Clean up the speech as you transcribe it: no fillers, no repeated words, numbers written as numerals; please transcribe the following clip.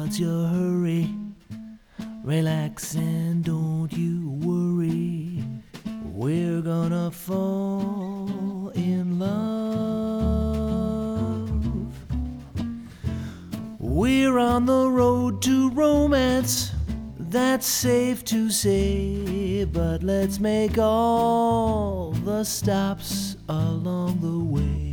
what's your hurry? Relax and don't you worry. We're gonna fall in love. We're on the road to romance, that's safe to say, but let's make all the stops along the way.